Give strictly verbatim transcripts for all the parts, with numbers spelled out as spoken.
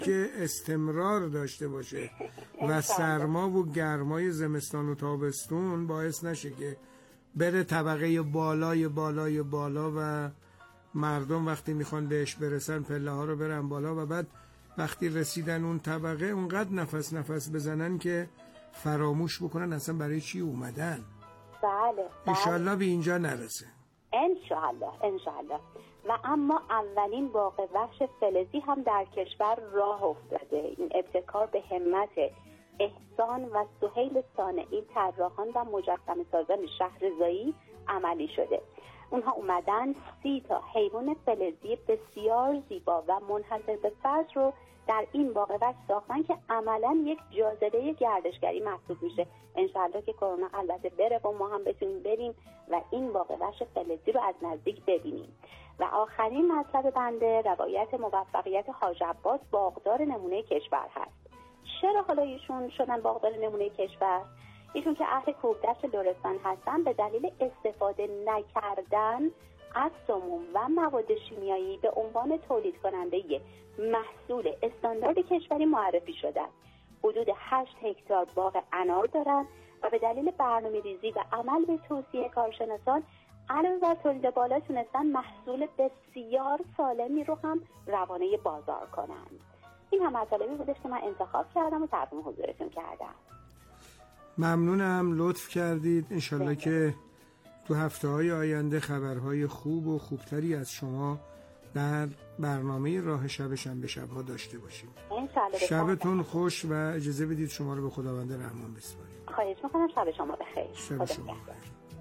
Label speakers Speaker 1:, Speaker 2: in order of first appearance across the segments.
Speaker 1: که استمرار داشته باشه و سرما و گرمای زمستان و تابستون باعث نشه که بره طبقه بالای بالای بالا و مردم وقتی میخوان بهش برسن پله ها رو برن بالا و بعد وقتی رسیدن اون طبقه اونقدر نفس نفس بزنن که فراموش بکنن اصلا برای چی اومدن.
Speaker 2: بله
Speaker 1: انشالله به اینجا نرسه.
Speaker 2: انشالله انشالله. و اما اولین باغ وحش فلزی هم در کشور راه افتاده. این ابتکار به همت احسان و سهیل صانعی، طراحان و مجسمه سازان شهرضایی عملی شده. اونها اومدن سی تا حیوان فلزی بسیار زیبا و منحصر به فرد رو در این باغ وحش ساختن که عملاً یک جاذبه گردشگری محسوب میشه. انشالله که کرونا البته بره و ما هم بتونیم بریم و این باغ وحش فلزی رو از نزدیک ببینیم. و آخرین مطلب بنده روایت موفقیت حاج عباس، باغدار نمونه کشور هست. چرا حالا ایشون شدن باغدار نمونه کشور؟ ایشون که اهل کوهدشت لرستان هستن، به دلیل استفاده نکردن از سموم و مواد شیمیایی به عنوان تولید کننده محصول استاندارد کشوری معرفی شدن. حدود هشت هکتار باغ انار دارن و به دلیل برنامه‌ریزی و عمل به توصیه کارشناسان علاوه بر تولید بالا تونستن محصول بسیار سالمی رو هم روانه بازار کنند. این هم مطالبی بودش که من انتخاب کردم و تقدیم حضورتون کردم.
Speaker 1: ممنونم، لطف کردید. انشالله که تو هفته‌های آینده خبرهای خوب و خوبتری از شما در برنامه راه شب شنبه شب‌ها داشته باشیم. شبتون خوش و اجازه بدید شما رو به خداوند رحمان بسپاریم.
Speaker 2: خواهش می‌کنم. شب شما بخیر.
Speaker 1: شب شما بخیر.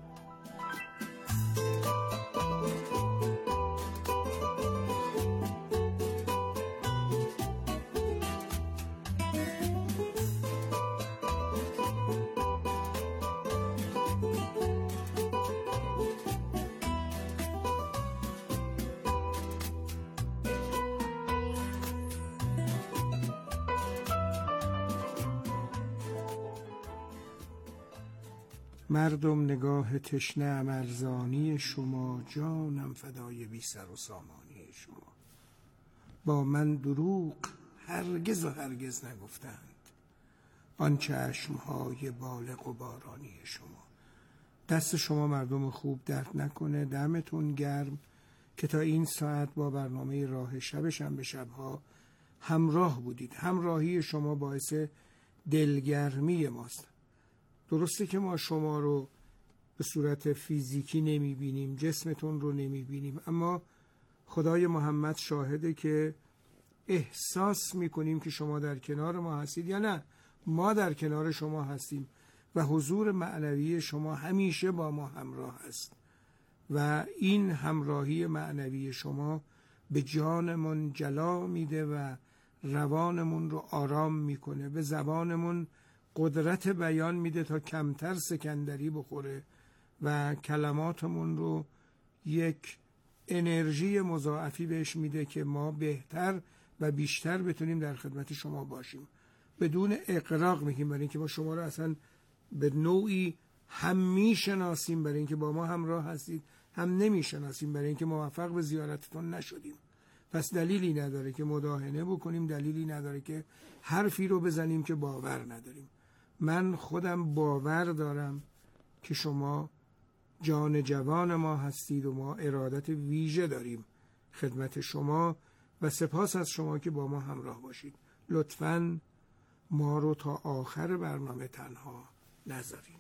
Speaker 1: مردم نگاه تشنه امرزانی شما، جانم فدای بی سر و سامانی شما. با من دروغ هرگز و هرگز نگفتند آن چشمهای بالغ و بارانی شما. دست شما مردم خوب درد نکنه. دمتون گرم که تا این ساعت با برنامه راه شب شنبه شب‌ها همراه بودید. همراهی شما باعث دلگرمی ماست. درسته که ما شما رو به صورت فیزیکی نمی بینیم، جسمتون رو نمی بینیم، اما خدای محمد شاهده که احساس می کنیم که شما در کنار ما هستید یا نه ما در کنار شما هستیم و حضور معنوی شما همیشه با ما همراه است و این همراهی معنوی شما به جانمون جلا میده و روانمون رو آرام میکنه، به زبانمون قدرت بیان میده تا کمتر سکندری بخوره و کلماتمون رو یک انرژی مضاعفی بهش میده که ما بهتر و بیشتر بتونیم در خدمت شما باشیم. بدون اغراق میگیم، برای اینکه ما شما رو اصلا به نوعی هم میشناسیم، برای اینکه با ما همراه هستید، هم نمیشناسیم برای اینکه موفق به زیارتتون نشدیم. پس دلیلی نداره که مداهنه بکنیم، دلیلی نداره که حرفی رو بزنیم که باور نداریم. من خودم باور دارم که شما جان جوان ما هستید و ما ارادت ویژه داریم خدمت شما و سپاس از شما که با ما همراه باشید. لطفاً ما رو تا آخر برنامه تنها نذارین.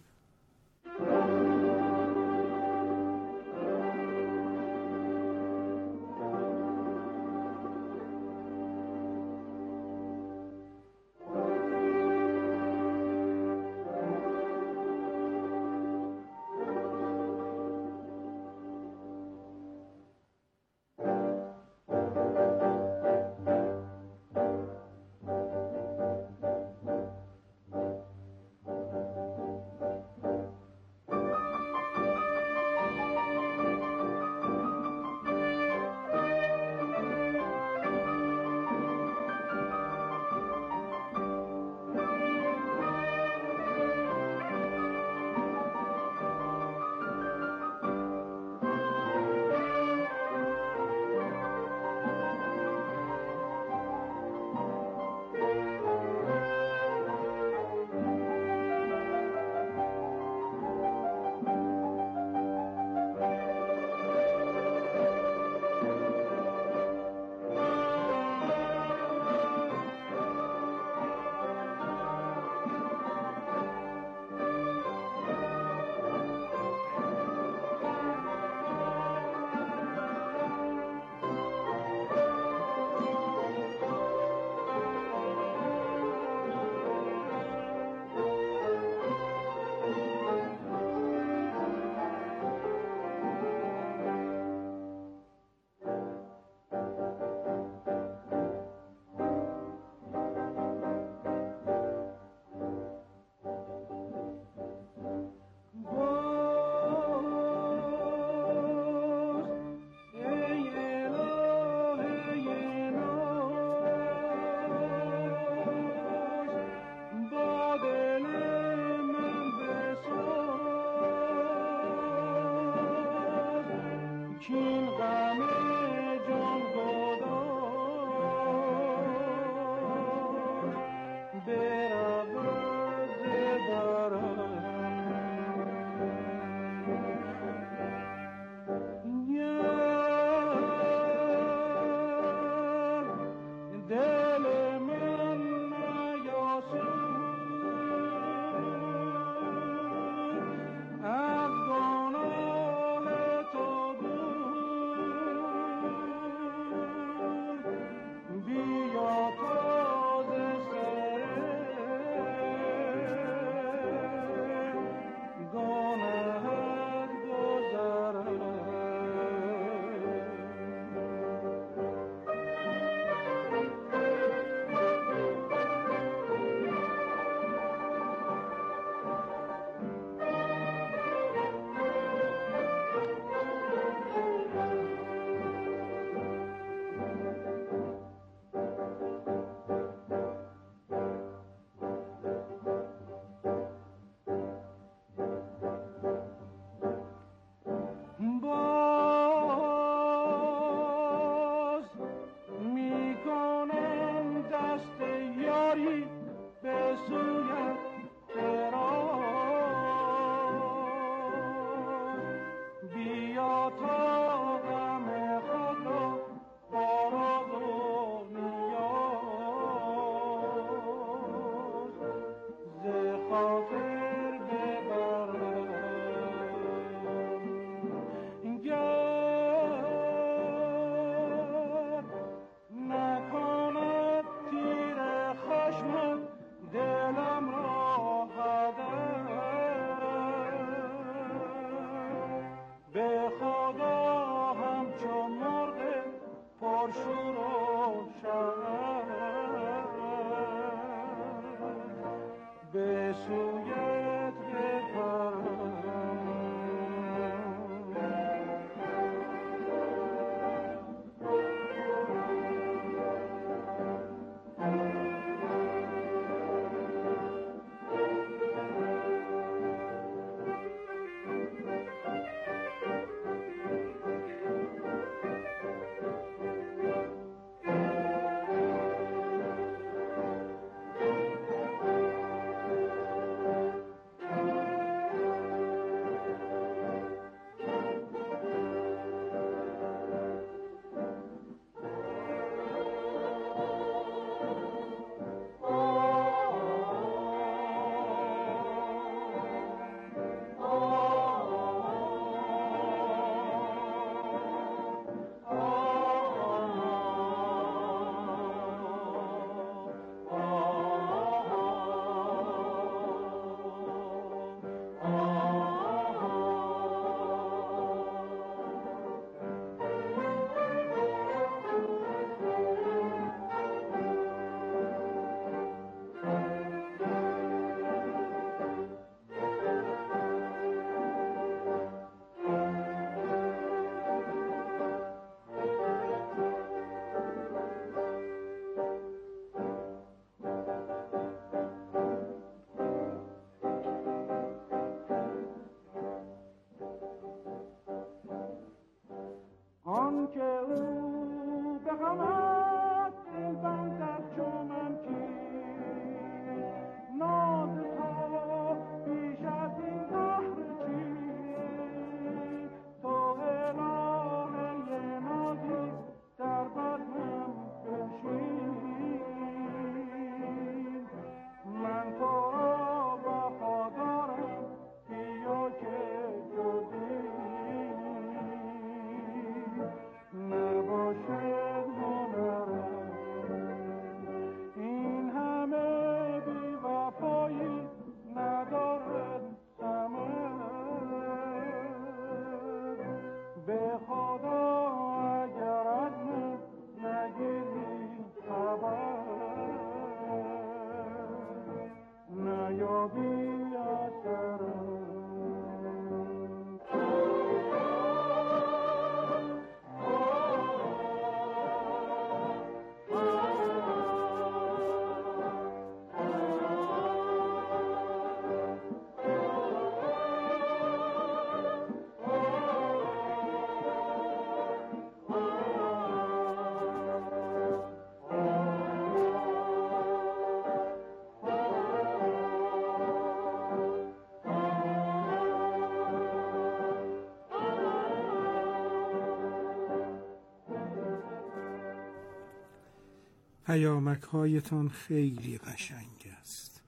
Speaker 1: پیامک هایتان خیلی قشنگ است.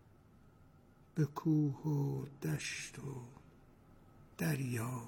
Speaker 1: به کوه و دشت و دریا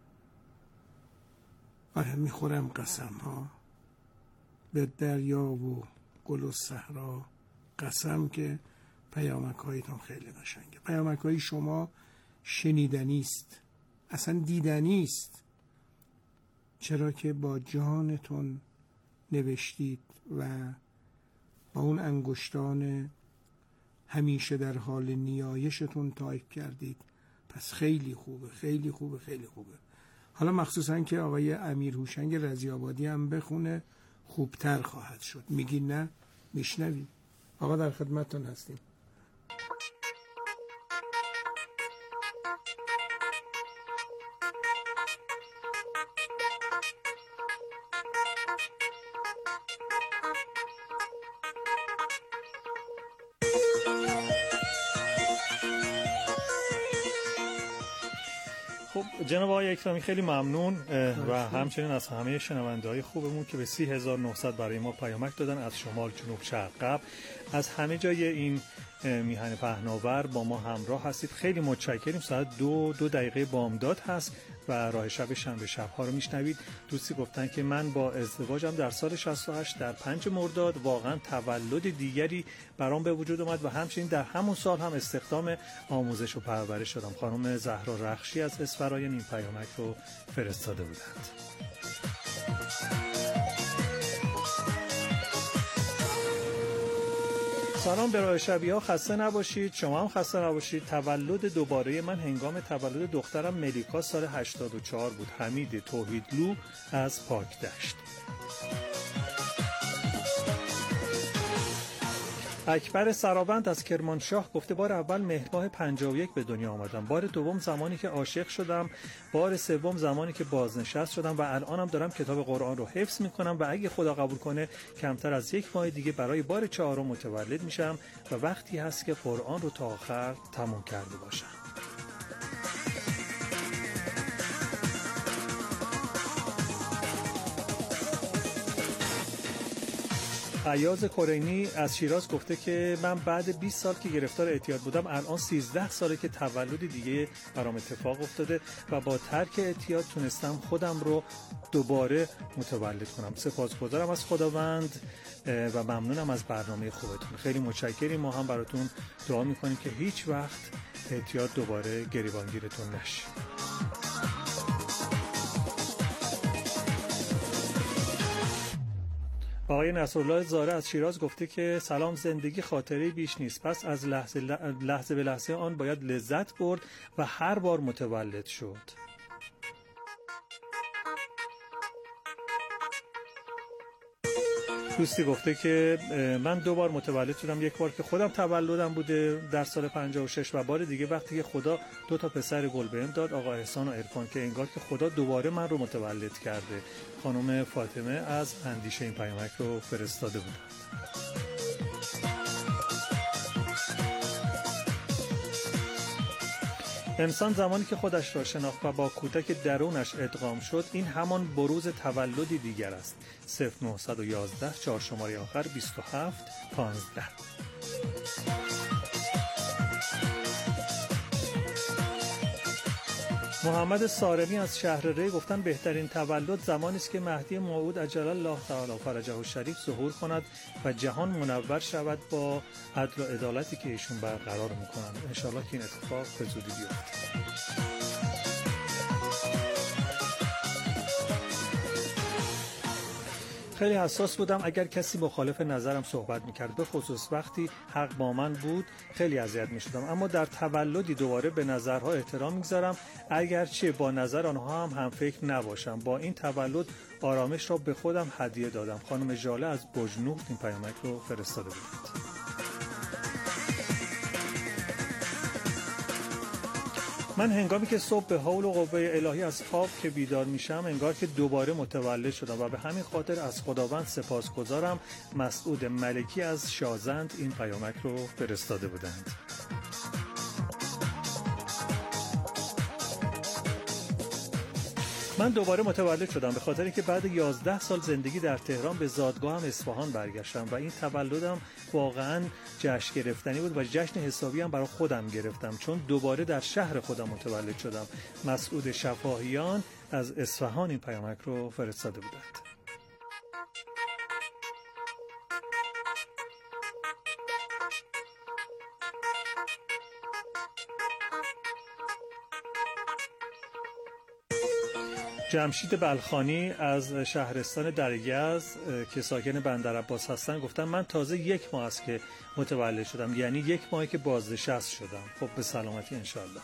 Speaker 1: آره میخورم قسم ها، به دریا و گل و صحرا قسم که پیامک هایتان خیلی قشنگه. پیامک های شما شنیدنی است، اصلا دیدنی است، چرا که با جانتون نوشتید و با اون انگشتان همیشه در حال نیایشتون تایپ کردید. پس خیلی خوبه، خیلی خوبه، خیلی خوبه. حالا مخصوصا که آقای امیر هوشنگ رضی‌آبادی هم بخونه خوبتر خواهد شد. میگی نه؟ میشنوید. آقا در خدمتتون هستیم.
Speaker 3: جناب آقای اکرامی خیلی ممنون و همچنین از همه شنونده‌های خوبمون که به سی هزار و نهصد برای ما پیامک دادن از شمال، جنوب، شرق، غرب، از همه جای این میهن پهناور با ما همراه هستید. خیلی متشکریم. ساعت دو دو دقیقه بامداد هست و راه شب شنبه شب‌ها رو میشنوید. دوستی گفتن که من با ازدواجم در سال شصت و هشت در پنج مرداد واقعا تولد دیگری برام به وجود اومد و همچنین در همون سال هم استخدام آموزش و پرورش شدم. خانم زهرا رخشی از اسفراین این پیامک رو فرستاده بودند. سلام به راه شبی ها، خسته نباشید. شما هم خسته نباشید. تولد دوباره من هنگام تولد دخترم ملیکا سال هشتاد و چهار بود. حمید توحیدلو از پاکدشت. اکبر سرابند از کرمانشاه گفته بار اول مهر ماه پنجاه و یک به دنیا آمدم، بار دوم زمانی که عاشق شدم، بار سوم زمانی که بازنشست شدم و الانم دارم کتاب قرآن رو حفظ میکنم و اگه خدا قبول کنه کمتر از یک ماه دیگه برای بار چهارم متولد میشم و وقتی هست که قرآن رو تا آخر تموم کرده باشم. عیاض کرینی از شیراز گفته که من بعد بیست سال که گرفتار اعتیاد بودم الان سیزده ساله که تولد دیگه برام اتفاق افتاده و با ترک اعتیاد تونستم خودم رو دوباره متولد کنم. سپاسگزارم از خداوند و ممنونم از برنامه خوبتون. خیلی متشکریم. ما هم براتون دعا میکنیم که هیچ وقت اعتیاد دوباره گریبانگیرتون نشه. آقای نصرالله زاره از شیراز گفته که سلام، زندگی خاطره بیش نیست، پس از لحظه, لحظه به لحظه آن باید لذت برد و هر بار متولد شد. دوستی گفته که من دو بار متولد شدم، یک بار که خودم تولدم بوده در سال پنجاه و شش و بار دیگه وقتی که خدا دو تا پسر گل بهم داد، آقا احسان و عرفان، که انگار که خدا دوباره من رو متولد کرده. خانم فاطمه از اندیشه این پیامک رو فرستاده بودند. انسان زمانی که خودش را شناخت و با کودک درونش ادغام شد، این همان بروز تولدی دیگر است. صفر نه یک یک چهار شماره آخر بیست و هفت پانزده. محمد سارمی از شهر ری گفتن بهترین تولد زمانی است که مهدی موعود عجل الله تعالی فرجه الشریف ظهور کند و جهان منور شود با عدل و عدالتی که ایشون برقرار میکنند. انشالله که این اتفاق به زودی بیفته. خیلی حساس بودم اگر کسی مخالف نظرم صحبت میکرد، به خصوص وقتی حق با من بود خیلی اذیت میشدم، اما در تولدی دوباره به نظرها احترام میگذارم اگرچه با نظر آنها هم هم فکر نباشم. با این تولد آرامش را به خودم هدیه دادم. خانم ژاله از بجنورد این پیامک رو فرستاده بود. من هنگامی که صبح به حول و قوه الهی از خواب که بیدار میشم انگار که دوباره متولد شدم و به همین خاطر از خداوند سپاسگزارم. مسعود ملکی از شازند این پیامک رو فرستاده بودند. من دوباره متولد شدم به خاطر که بعد یازده سال زندگی در تهران به زادگاهم اصفهان برگشتم و این تولدم واقعا جشن گرفتنی بود و جشن حسابی هم برای خودم گرفتم چون دوباره در شهر خودم متولد شدم. مسعود شفاهیان از اصفهان این پیامک رو فرستاده بودند. جمشید بلخانی از شهرستان درگز که ساکن بندرعباس هستن گفتن من تازه یک ماه است که متولد شدم، یعنی یک ماهی که بازنشست شدم. خب به سلامتی انشالله.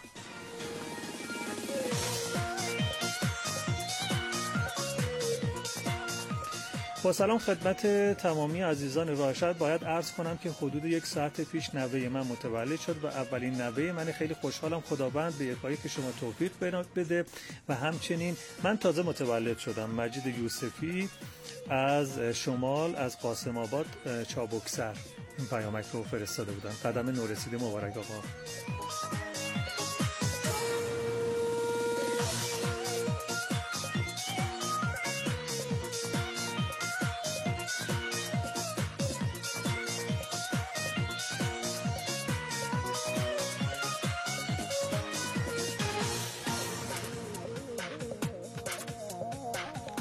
Speaker 3: با سلام خدمت تمامی عزیزان راشد، باید عرض کنم که حدود یک ساعت پیش نوه من متولد شد و اولین نوه من. خیلی خوشحالم، خداوند به یکایی که شما توفیق بده و همچنین من تازه متولد شدم. مجید یوسفی از شمال از قاسم آباد چابکسر این پیامک رو فرستاده بودن. قدم نورسیده مبارک آقا.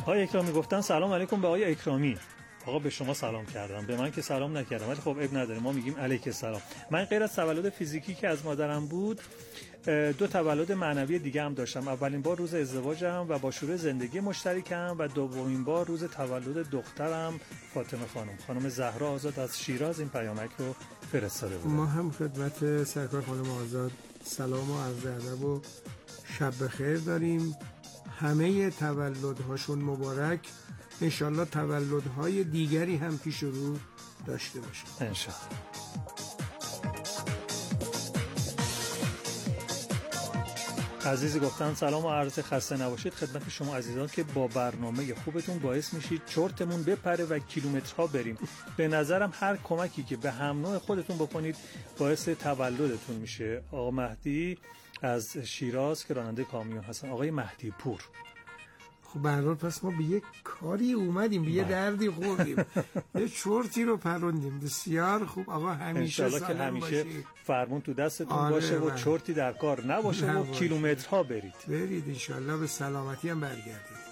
Speaker 3: آقای اکرامی گفتن سلام علیکم به آقای اکرامی. آقا به شما سلام کردم، به من که سلام نکردم، ولی خب عیب نداره، ما میگیم علیک السلام. من غیر از تولد فیزیکی که از مادرم بود، دو تولد معنوی دیگه هم داشتم. اولین بار روز ازدواجم و با شروع زندگی مشترکم و دومین بار روز تولد دخترم فاطمه خانم خانم زهرا آزاد از شیراز این پیامک رو فرستاده بود.
Speaker 1: ما هم خدمت سرکار خانم آزاد سلام و عرض ادب و شب بخیر داریم. همه تولدهاشون مبارک، انشالله تولدهای دیگری هم پیش رو داشته باشیم
Speaker 3: انشالله. عزیزی گفتن سلام و عرض خسته نباشید خدمت شما عزیزان که با برنامه خوبتون باعث میشید چرتمون بپره و کیلومترها بریم. به نظرم هر کمکی که به هم نوع خودتون بکنید باعث تولدتون میشه. آقا مهدی از شیراز که راننده کامیون هستن. آقای مهدی پور.
Speaker 1: خب به هر حال پس ما به یک کاری اومدیم، به یه دردی خوردیم، یه چرتی رو پروندیم. بسیار خوب آقا، همیشه
Speaker 3: سالم که همیشه
Speaker 1: باشید،
Speaker 3: فرمون تو دستتون
Speaker 1: آره
Speaker 3: باشه و
Speaker 1: من.
Speaker 3: چرتی در کار نباشه, نباشه. و کیلومترها برید
Speaker 1: برید انشالله به سلامتی هم برگردید.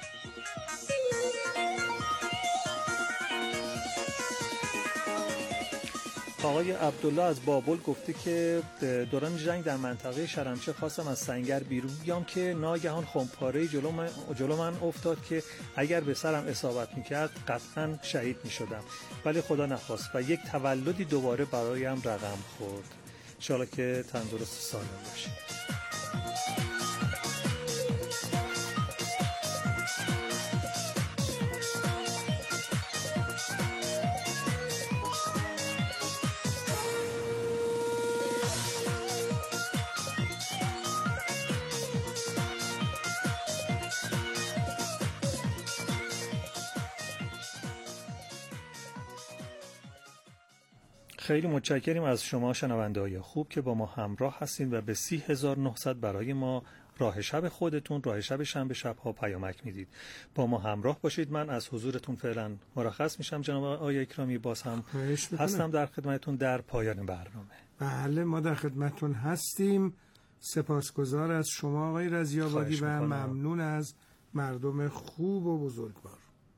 Speaker 3: آقای عبدالله از بابل گفته که دوران جنگ در منطقه شرمچه خواستم از سنگر بیرون بیام که ناگهان خمپاره جلو من, جلو من افتاد که اگر به سرم اصابت میکرد قطعا شهید میشدم، ولی خدا نخواست و یک تولدی دوباره برایم رقم خورد. انشاءالله که تندرست و سالم باشید. خیلی متشکریم از شما شنونده‌های خوب که با ما همراه هستین و به سی هزار و نهصد برای ما راه شب خودتون، راه شب شنبه شب‌ها پیامک میدید. با ما همراه باشید. من از حضورتون فعلا مرخص میشم جناب آقای اکرامی، باز هم هستم در خدمتتون در پایان برنامه.
Speaker 1: بله ما در خدمتتون هستیم. سپاسگزار از شما آقای رضی‌آبادی و ممنون از مردم خوب و بزرگوار.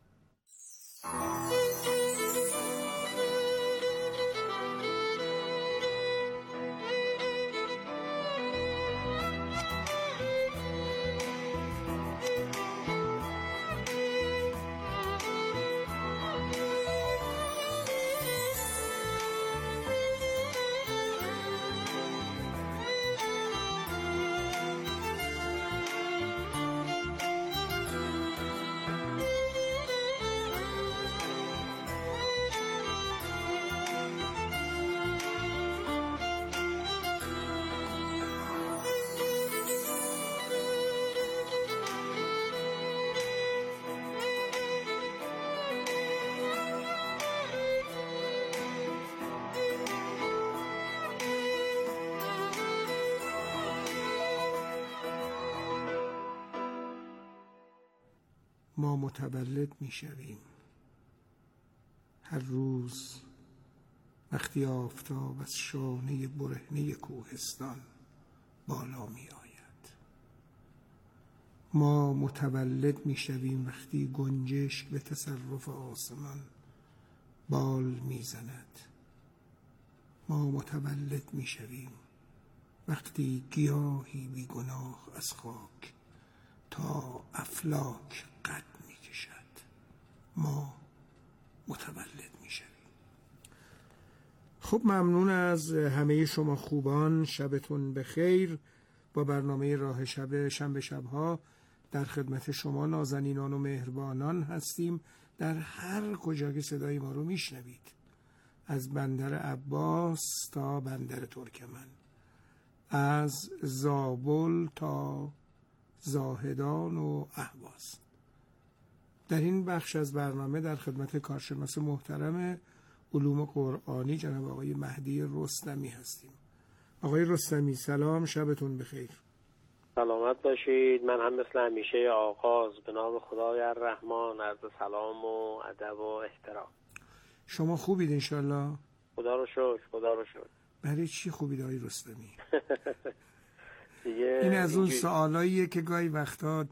Speaker 1: ما متولد می شویم هر روز وقتی آفتاب از شانه برهنه کوهستان بالا می آید. ما متولد می شویم وقتی گنجشک به تصرف آسمان بال می زند. ما متولد می شویم وقتی گیاهی بی گناه از خاک تا افلاک قد می کشد. ما متولد می شویم. خب ممنون از همه شما خوبان. شبتون بخیر. با برنامه راه شب شنبه شبها در خدمت شما نازنینان و مهربانان هستیم در هر کجا که صدای ما رو میشنوید، از بندر عباس تا بندر ترکمن، از زابل تا زاهدان و اهواز. در این بخش از برنامه در خدمت کارشناس محترم علوم قرآنی جناب آقای مهدی رستمی هستیم. آقای رستمی سلام، شبتون بخیر.
Speaker 4: سلامت باشید. من هم مثل همیشه آغاز به نام خدای الرحمن عرض سلام و ادب و احترام.
Speaker 1: شما خوبید انشالله؟
Speaker 4: خدا رو شکر. خدا رو شکر.
Speaker 1: برای چی خوبید آقای رستمی؟
Speaker 4: دیگه
Speaker 1: این از اون سوالاییه که گاهی وقتا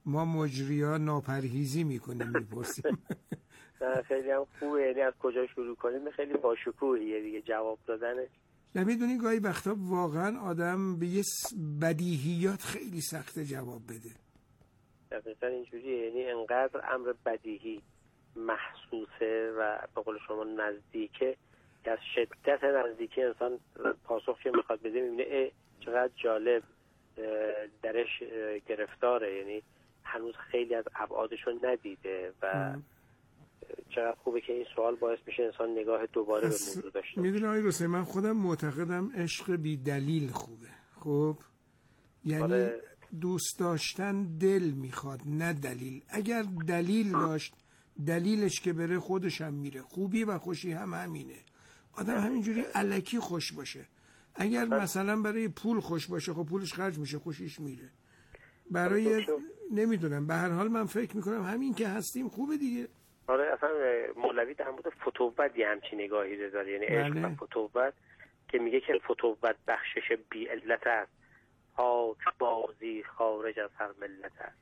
Speaker 1: ما مجری‌ها ناپرهیزی میکنیم میپرسیم.
Speaker 4: خیلی هم خوبه، یعنی از کجا شروع کنیم خیلی باشکوهیه دیگه جواب دادنش.
Speaker 1: نمیدونی گاهی وقتا واقعا آدم به یه بدیهیات خیلی سخته جواب بده.
Speaker 4: دقیقا اینجوریه، یعنی انقدر امر بدیهی محسوسه و به قول شما نزدیکه که از شدت نزدیکی انسان پاسخ که میخواد بده میبینه چقدر جالب درش گرفتاره، یعنی هنوز خیلی از ابعادشو ندیده و ام. چقدر خوبه که این سوال باعث میشه انسان نگاه دوباره به موضوع داشته باشه.
Speaker 1: میدونی آقای رستمی، من خودم معتقدم عشق بی دلیل خوبه. خب یعنی آره. دوست داشتن دل میخواد نه دلیل. اگر دلیل داشت دلیلش که بره خودش هم میره. خوبی و خوشی هم همینه. آدم همینجوری الکی خوش باشه. اگر مثلا برای پول خوش باشه خب پولش خرج میشه، خوشیش میره. برای نمیدونم، به هر حال من فکر میکنم همین که هستیم خوبه دیگه.
Speaker 4: آره اصلا مولوی در مورد فتوت یه همچین نگاهی داره، یعنی عشق و فتوت که میگه که فتوت بخشش بی علت است، پاک بازی خارج از هر ملت است.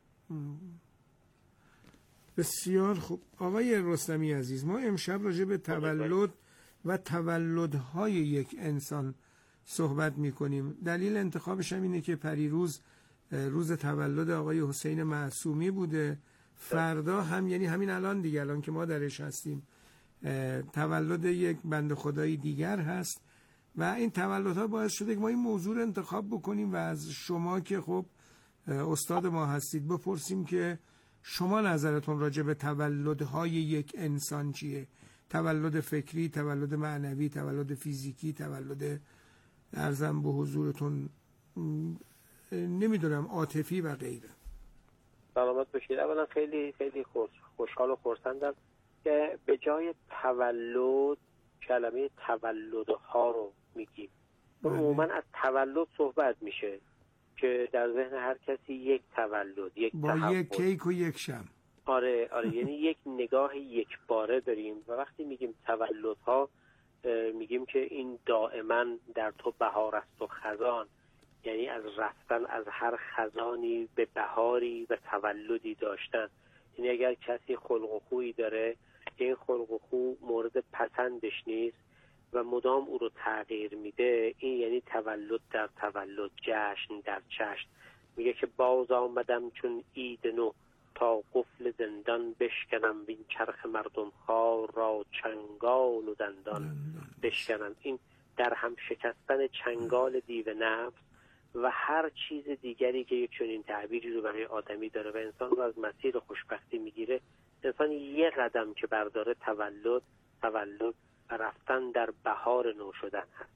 Speaker 1: بسیار خوب. آقای رستمی عزیز، ما امشب راجع به تولد و تولدهای یک انسان صحبت میکنیم. دلیل انتخابش هم اینه که پریروز روز تولد آقای حسین معصومی بوده. فردا هم یعنی همین الان دیگه، الان که ما درش هستیم، تولد یک بنده خدایی دیگر هست و این تولدها باعث شده که ما این موضوع رو انتخاب بکنیم و از شما که خب استاد ما هستید بپرسیم که شما نظرتون راجع به تولدهای یک انسان چیه؟ تولد فکری، تولد معنوی، تولد فیزیکی، تولد ارزم به حضورتون نمیدونم عاطفی و غیره.
Speaker 4: سلامت باشید. اولا خیلی خیلی خوش خوشحال و خرسندم که به جای تولد کلمه تولدها رو میگیم. عموما از تولد صحبت میشه که در ذهن هر کسی یک تولد، یک
Speaker 1: با
Speaker 4: تحول.
Speaker 1: یک کیک و یک شم.
Speaker 4: آره آره یعنی یک نگاه یک باره داریم و وقتی میگیم تولدها میگیم که این دائما در تو بهار است و خزان، یعنی از رفتن از هر خزانی به بهاری و تولدی داشتن. یعنی اگر کسی خلق و خویی داره این خلق و خو مورد پسندش نیست و مدام او رو تغییر میده، این یعنی تولد در تولد، جشن در جشن. میگه که باز آمدم چون عید نو تا قفل زندان بشکنم، بین چرخ مردم خوار را چنگال و دندان بشکنم. این در هم شکستن چنگال دیو نفس و هر چیز دیگری که یک چنین تعبیری رو برای آدمی داره و انسان رو از مسیر خوشبختی میگیره. انسان یه قدم که برداره تولد تولد و رفتن در بهار نو شدن هست.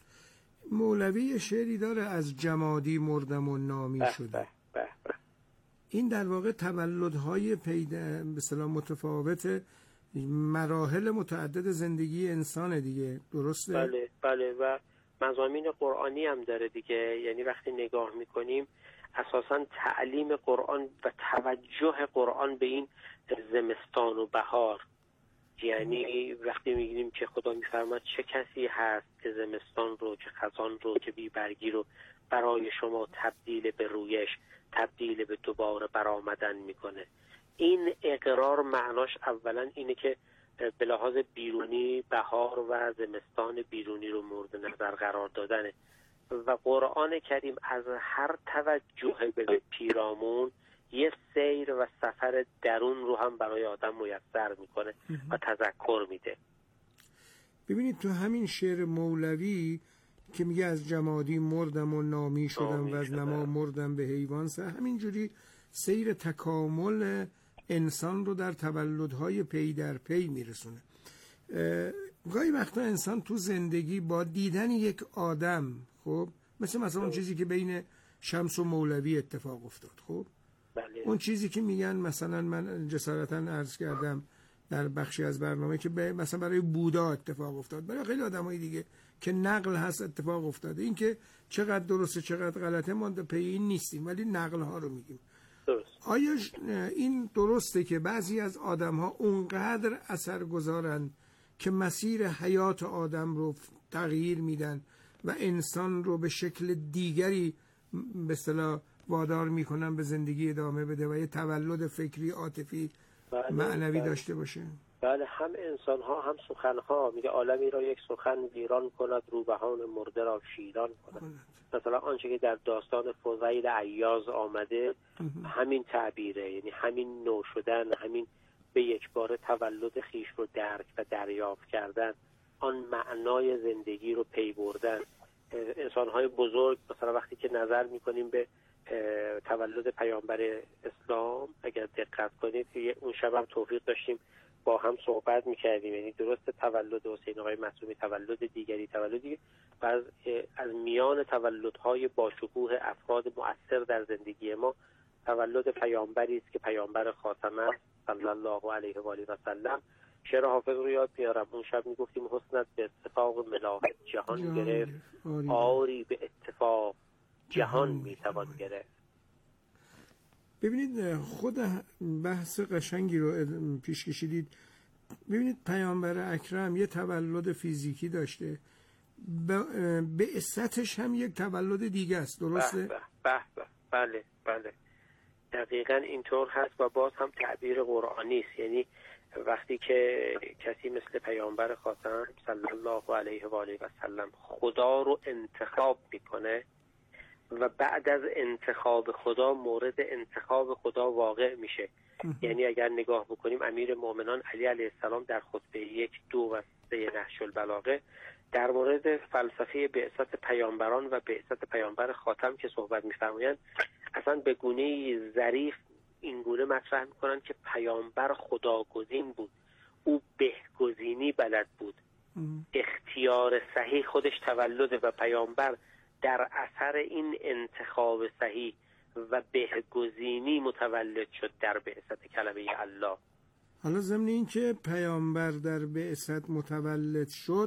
Speaker 1: مولوی شعری داره از جمادی مردم و نامی بح شده بح بح بح. این در واقع تولدهای پیدا به اصطلاح متفاوت مراحل متعدد زندگی انسان دیگه، درسته؟
Speaker 4: بله بله و مضامین قرآنی هم داره دیگه. یعنی وقتی نگاه میکنیم اساساً تعلیم قرآن و توجه قرآن به این زمستان و بهار، یعنی وقتی میگیم که خدا میفرماد چه کسی هست که زمستان رو، که خزان رو، که بی برگی رو برای شما تبدیل به رویش، تبدیل به دوباره برآمدن میکنه. این اقرار معناش اولا اینه که به لحاظ بیرونی بهار و زمستان بیرونی رو مورد نظر قرار دادنه و قرآن کریم از هر توجه به پیرامون یه سیر و سفر درون رو هم برای آدم میسر میکنه و تذکر میده.
Speaker 1: ببینید تو همین شعر مولوی که میگه از جمادی مردم و نامی شدم و از نما مردم به حیوان، سه همینجوری سیر تکامل انسان رو در تولدهای پی در پی میرسونه. گاهی وقتا انسان تو زندگی با دیدن یک آدم، خب مثل مثلا اون چیزی که بین شمس و مولوی اتفاق افتاد، خب
Speaker 4: بله.
Speaker 1: اون چیزی که میگن مثلا من جسارتا عرض کردم در بخشی از برنامه که مثلا برای بودا اتفاق افتاد، برای خیلی آدمای دیگه که نقل هست اتفاق افتاده. این که چقدر درسته چقدر غلطه ما پی این نیستیم، ولی نقل ها رو میگیم.
Speaker 4: درست.
Speaker 1: آیا این درسته که بعضی از آدم ها اونقدر اثر گذارن که مسیر حیات آدم رو تغییر میدن و انسان رو به شکل دیگری به اصطلاح وادار میکنن به زندگی ادامه بده و یه تولد فکری عاطفی معنوی
Speaker 4: بله.
Speaker 1: داشته باشه.
Speaker 4: بله، هم انسان ها هم سخن ها. میگه عالمی را یک سخن ویران کند، روبهان مرده را شیران کند. مثلا آنچه که در داستان فضیل عیاض آمده همین تعبیره، یعنی همین نو شدن، همین به یک بار تولد خیش رو درک و دریافت کردن، آن معنای زندگی رو پی بردن. انسان های بزرگ مثلا وقتی که نظر میکنیم به تولد پیامبر اسلام، اگر دقت کنید که اون شب هم توفیق داشتیم با هم صحبت میکردیم، یعنی درست تولد حسین آقای معصومی تولد دیگری تولدی و از, از میان تولدهای باشکوه افراد مؤثر در زندگی ما تولد پیامبری است که پیامبر خاتم است صلی الله علیه و آله و سلم. شعر حافظ رو یاد میارم، اون شب میگفتیم حسنت به اتفاق ملاحت جهان گرفت، آری به اتفاق جهان میتوان گرفت.
Speaker 1: ببینید خود بحث قشنگی رو پیش کشیدید. ببینید پیامبر اکرم یه تولد فیزیکی داشته، بعثتش هم یک تولد دیگه است، درسته؟
Speaker 4: به به به بله بله دقیقاً اینطور هست و باز هم تعبیر قرآنی است. یعنی وقتی که کسی مثل پیامبر خاتم صلی الله علیه و آله و سلم خدا رو انتخاب میکنه و بعد از انتخاب خدا مورد انتخاب خدا واقع میشه. یعنی اگر نگاه بکنیم امیر مومنان علی علیه السلام در خطبه یک دو و سه نهج البلاغه در مورد فلسفه بعثت پیامبران و بعثت پیامبر خاتم که صحبت می‌فرمایند، اصلا به گونه‌ای ظریف این گونه مطرح می‌کنن که پیامبر خداگزین بود، او بهگزینی بلد بود، اختیار صحیح خودش تولد و پیامبر در اثر این انتخاب صحیح و بهگزینی متولد شد در بعثت کلمه الله.
Speaker 1: حالا ضمن این که پیامبر در بعثت متولد شد،